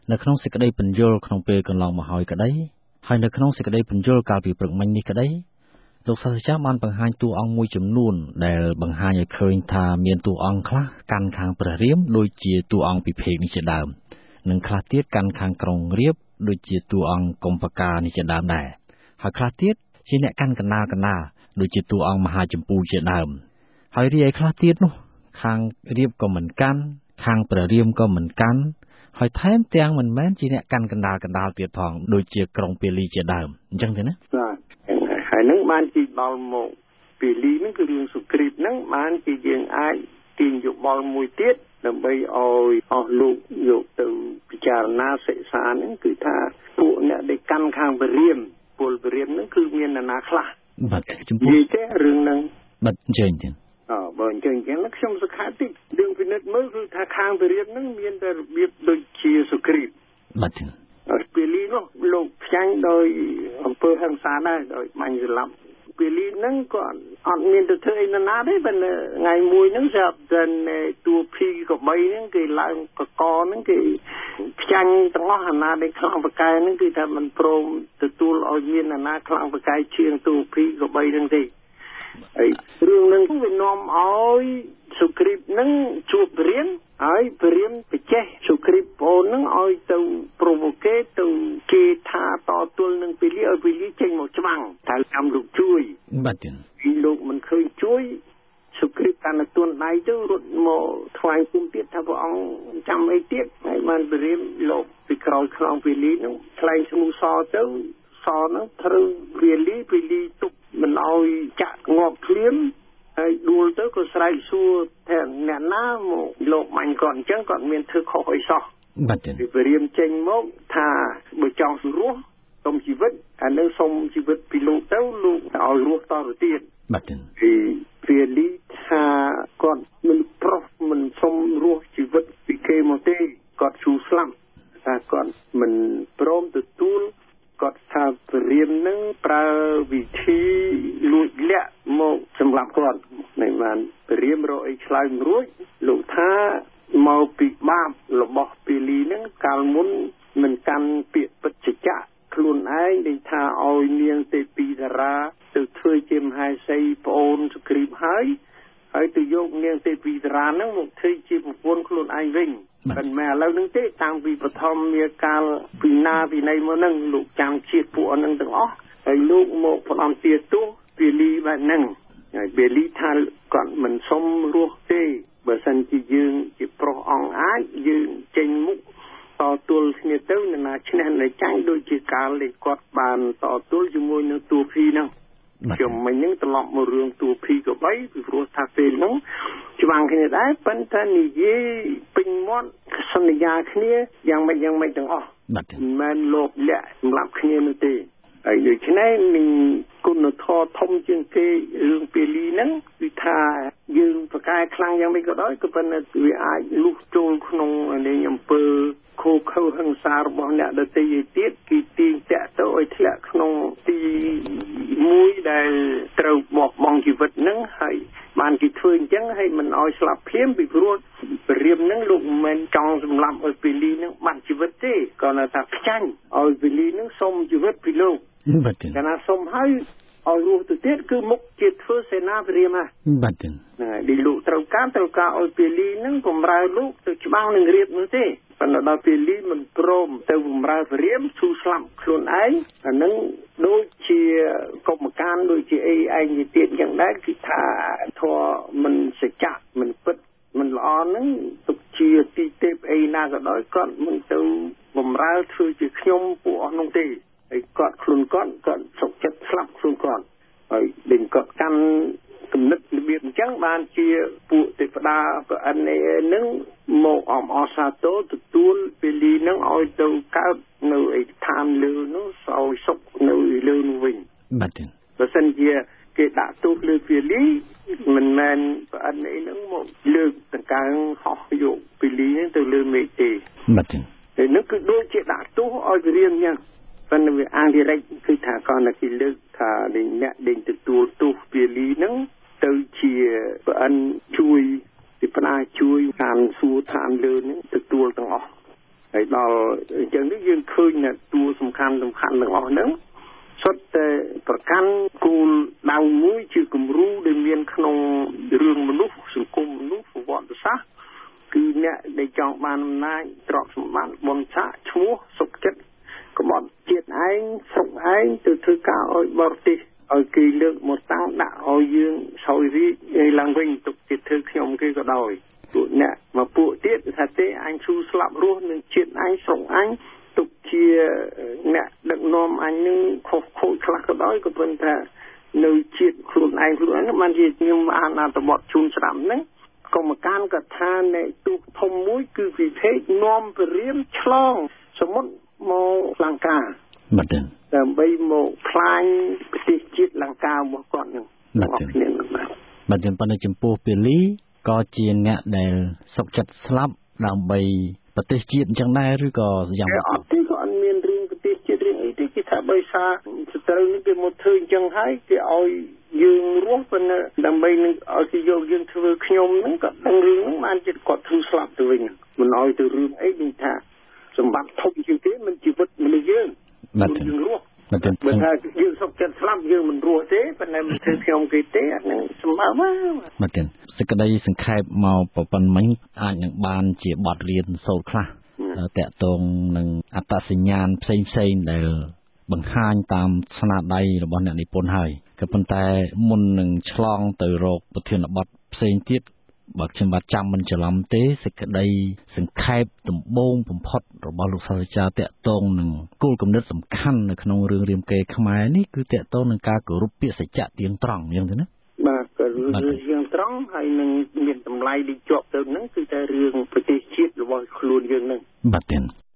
នៅក្នុងសេចក្តីពន្យល់ក្នុងពេលកន្លងមកហើយក្តីហើយនៅក្នុងសេចក្តីពន្យល់កាលពីព្រឹកមិញនេះក្តីលោកសាស្ត្រាចារ្យបានបង្ហាញតួអង្គមួយចំនួនដែលបង្ហាញឲ្យឃើញថាមានតួអង្គខ្លះកាន់ខាងព្រះរាមដូចជាតួអង្គពិភេកនេះជាដើមនិងខ្លះទៀតកាន់ខាងក្រុងរាពណ៍ដូចជាតួអង្គកុម្ពកានេះជាដើមដែរហើយខ្លះទៀតជាអ្នកកាន់កណ្ដាលដូចជាតួអង្គមហាចម្ពូជាដើមហើយរីឯខ្លះទៀតនោះខាងរាពណ៍ក៏មិនកាន់ខាងព្រះរាមក៏មិនកាន់ហើយថែមទាំងមិនមែនជាអ្នកកាន់កណ្ដាលទៀតផងដូចជាក្រុងពាលីជាដើមអញ្ចឹងទេណាហើយនឹងបានជាដល់មកពាលីហ្នឹងគឺរឿងសុគ្រីពហ្នឹងបានជាយើងអាចទាញយោបល់មួយទៀតដើម្បីឲ្យអស់លោកយកទៅពិចារណាសិក្សាហ្នឹងគឺថាពួកអ្នកដែលកាន់ខាងព្រះរាមពលព្រះរាមហ្នឹងគឺមាននរណាខ្លះបាទចំពោះនិយាយទេរឿងហ្នឹងបាទអញ្ចឹងបើអញ្ចឹងខ្ញុំសង្ខេបតិចរឿងពិនិត្យមើលគឺថាខាងព្រះរាមហ្នឹងមានតែរបៀបដូចជាសុគ្រីពបាទពាលីនោះលោកខ្ចាញ់ដោយអំពើហិង្សាដែរដោយបាញ់ស្លាប់ពាលីហ្នឹងក៏អត់មានទៅធ្វើអីណាទេប៉ុន្តែថ្ងៃមួយហ្នឹងស្រាប់តែតួភីកបីហ្នឹងគេឡើងកកហ្នឹងគេខ្ចាញ់ទាំងអស់អាណាដែលខ្លាំងបកែហ្នឹងគឺថាមិនព្រមទទួលឲ្យមានអាណាខ្លាំងបកែជាងតួភីកបីហ្នឹងទេហើយរឿងហ្នឹងវានាំឲ្យសុគ្រីពហ្នឹងជួបព្រាមហើយព្រាមបចេះសុគ្រីពប្អូនហ្នឹងឲ្យទៅប្រវូកេទៅគេថាតទល់នឹងពាលីឲ្យពាលីចេញមកច្បាំងតែចាំលោកជួយបាទពីលោកមិនឃើញជួយសុគ្រីពកាន់តែទួនដៃទៅរត់មកថ្វាយគុំទៀតថាព្រះអង្គចាំអីទៀតហើយបានព្រាមលោកពីក្រោយខ្នងពាលីហ្នឹងថ្លែងឈ្មោះសទៅសហ្នឹងត្រូវពាលីទុកមិនឲ្យចាក់ងាប់ភ្លាមហើយដួលទៅក៏ស្រែកសួរថាអ្នកណាមកលោកមាញ់គាត់អញ្ចឹងគាត់មានធ្វើខុសអីសោះបាទពីព្រាមចេញមកថាបើចង់រស់សុំជីវិតអានឹងសុំជីវិតពីលោកទៅលោកឲ្យរស់តទៅទៀតបាទពីពាលីថាគាត់មិនប្រុសមិនសុំរស់ជីវិតពីគេមកទេគាត់ជួស្លាប់ថាគាត់មិនព្រមទទួលគាត់ថាព្រាមនឹងប្រើវិធីលួចលាក់មកសម្រាប់គាត់មិនបានព្រាមរកអីឆ្លើយមិនរួចលោកថាមកពីបាបរបស់ពាលីនឹងកាលមុនមិនកាន់ពាក្យពិតចចៈខ្លួនឯងដែលថាឲ្យនាងទេពីតារាទៅធ្វើជាមហេសីប្អូនសុគ្រីពហើយទៅយកនាងទេពីតារានឹងមកធ្វើជាប្រពន្ធខ្លួនឯងវិញមិនមែនឥឡូវនឹងទេតាំងពីបឋមមាកាលពីណាពីណីមកនឹងលោកចាំជាតិពួកហ្នឹងទាំងអស់ហើយលោកមកផ្ដំទាទោសពាលីបែបហ្នឹងហើយពាលីថាគាត់មិនសុំរស់ទេបើសិនជាយើងជាប្រុសអង្គអាចយើងចេញមុខតទល់គ្នាទៅនរណាឈ្នះអ្នកចាញ់ដូចជាកាលដែលគាត់បានតទល់ជាមួយនឹងតួភីហ្នឹងខ្ញុំមិញហ្នឹងត្រឡប់មករឿងតួភីក៏បីពីព្រោះថាពេលហ្នឹងច្បាំងគ្នាដែរប៉ុន្តែនិយាយពេញមាត់សន្យាគ្នាយ៉ាងម៉េចទាំងអស់មិនមែនលោភលក្ខសម្រាប់គ្នានោះទេហើយដូច្នេះនឹងគុណធម៌ធំជាងគេរឿងពាលីហ្នឹងគឺថាយើងប្រកែខ្លាំងយ៉ាងម៉េចក៏ដោយក៏ប៉ុន្តែវាអាចលុះចូលក្នុងនៃអំពើខូខើហិង្សារបស់អ្នកដទៃទៀតគេទាញតាក់ទៅឲ្យធ្លាក់ក្នុងទីមួយដែលត្រូវបោះបង់ជីវិតហ្នឹងហើយបានគេធ្វើអញ្ចឹងហើយមិនឲ្យស្លាប់ភ្លាមពីព្រោះព្រាមហ្នឹងលោកមិនមែនចង់សម្លាប់ឲ្យពាលីហ្នឹងបាត់ជីវិតទេគាត់ថាខ្ចាញ់ឲ្យពាលីហ្នឹងសុំជីវិតពីលោកកាលណាសុំហើយឲ្យរស់ទៅទៀតគឺមុខជាធ្វើសេនាព្រាមបាទហើយលោកត្រូវការឲ្យពាលីហ្នឹងបំរើលោកទៅច្បាំងនឹងរាពណ៍នោះទេប៉ុន្តែដល់ពាលីមិនព្រមទៅបំរើព្រាមឈូស្លាប់ខ្លួនឯងអាហ្នឹងដូចជាកុម្ពកានដូចជាអីឯងទៀតយ៉ាងដែរគឺថាធម៌មិនសច្ចៈមិនពិតមិនល្អហ្នឹងទុកជាទីទេពអីណាក៏ដោយគាត់មិនទៅបំរើធ្វើជាខ្ញុំពួកអស់នោះទេហើយគាត់ខ្លួនគាត់សុខចិត្តស្លាប់ខ្លួនគាត់ហើយដេញគាត់កាន់គំនិតរបៀបអញ្ចឹងបានជាពួកទេវតាប្រអិននឹងមកអមអសាទរទទួលពាលីនឹងឲ្យទៅកើតនៅឯឋានលើនោះឲ្យសុខនៅលើនោះវិញបាទបើសិនជាគេដាក់ទោសលើពាលីមិនមែនប្រអិននឹងមកលើកតង្កើងហោះយកពាលីនឹងទៅលើមេទេបាទហើយនោះគឺដូចជាដាក់ទោសឲ្យវារៀងយ៉ាងប៉ុន្តែវាអាងឌីរេកគឺថាគាត់តែគេលើកថាអ្នកដេញទទួលទោសពាលីនឹងទៅជាប្រអិនជួយពីផ្ដាជួយឋានសួគ៌ឋានលើនឹងទទួលទាំងអស់ហហើយដល់អញ្ចឹងនេះយើងឃើញថាតួសំខាន់ទាំងអស់ហ្នឹងសុទ្ធតែប្រកាន់គោលដៅមួយជាគំរូដែលមានក្នុងរឿងមនុស្សសង្គមមនុស្សប្រវត្តិសាស្ត្រគឺអ្នកដែលចង់បានអំណាចទ្រព្យសម្បត្តិបុណ្យស័ក្តិឈ្មោះសុខចិត្តក្បត់ជាតិឯងស្រុកឯងទៅធ្វើការឲ្យបរទេសឲ្យគេលើកមកតាំងដាក់ឲ្យយើងសោយរីកឡើងវិញទុកជាធ្វើខ្ញុំគេក៏ដោយពួកអ្នកមកពួកទៀតថាទេអញឈូស្លាប់រស់នឹងជាតិអញស្រុកអញទុកជាអ្នកដឹកនាំអញនឹងខុសខូចខ្លះក៏ដោយក៏ប៉ុន្តែនៅជាតិខ្លួនឯងបានជាខ្ញុំអានអត្ថបទជូនស្ដាប់ហ្នឹងកុំកានកថានៃទូកធំមួយគឺវិភេកនាំពរាមឆ្លងសមុទ្រមកលង្កាបាទដើម្បីមកខ្លាញ់ប្រទេសជាតិលង្ការបស់គាត់ហ្នឹងបាទប៉ុន្តែចំពោះពេលីក៏ជាអ្នកដែលសុខចិត្តស្លាប់ដើម្បីប្រទេសជាតិអញ្ចឹងដែរឬក៏យ៉ាងម៉េចអត់ទេក៏អត់មានរឿងប្រទេសជាតិរឿងអីទេគេថាបើសារសត្រូវនេះគេមកធ្វើអញ្ចឹងហើយគេឲ្យយើងរស់ប៉ុន្តែដើម្បីនឹងឲ្យគេយកយើងធ្វើខ្ញុំហ្នឹងក៏ដឹងរឿងហ្នឹងបានជាគាត់ធ្វើស្លាប់ទៅវិញមិនឲ្យទៅរឿងអីនេះថាសម្បត្តិធំជាងគេមិនជីវិតមនុស្សយើងយើងរស់បើថាយើងសុខចិត្តស្លាប់យើងមិនរស់ទេប៉ុន្តែមិនធ្វើខ្ញុំគេទេអាហ្នឹងសម្បើមបាទសេចក្តីសង្ខេបមកប៉ុណ្្នឹងអាចនឹងបានជាបទរៀនសូត្រខ្លះតាក់ទងនឹងអត្តសញ្ញាណផ្សេងដែលបង្ហាញតាមស្នាដៃរបស់អ្នកនិពន្ធហើយក៏ប៉ុន្តែមុននឹងឆ្លងទៅរកប្រធានបទផ្សេងទៀតបើខ្ញុំបាទចាំមិនច្រឡំទេសេចក្តីសង្ខេបដំបូងបំផុតរបស់លោកសាស្ត្រាចារ្យតាក់ទងនឹងគោលគំនិតសំខាន់នៅក្នុងរឿងរាមកេរ្តិ៍ខ្មែរនេះគឺតាក់ទងនឹងការគោរពពាក្យសច្ចៈទៀងត្រង់អញ្ចឹងទេណាបាទក៏រឿងត្រង់ហើយនឹងមានតម្លៃដែលជាប់ទៅហ្នឹងគឺតែរឿងប្រទេសជាតិរបស់ខ្លួនយើងហ្នឹងបាទ